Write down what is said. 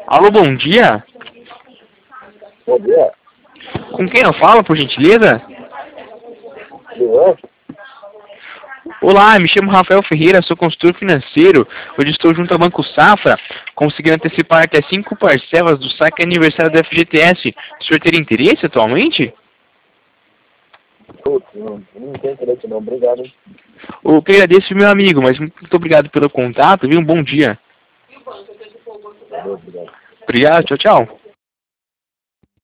Alô, bom dia. Bom dia. Com quem eu falo, por gentileza? Luan? Olá, me chamo Rafael Ferreira, sou consultor financeiro. Hoje estou junto ao Banco Safra, conseguindo antecipar até 5 parcelas do saque aniversário da FGTS. O senhor teria interesse atualmente? Putz, não tem interesse não, obrigado. Hein? Eu que agradeço, meu amigo, mas muito obrigado pelo contato, viu? Um bom dia. Valeu, obrigado. Obrigado, tchau, tchau.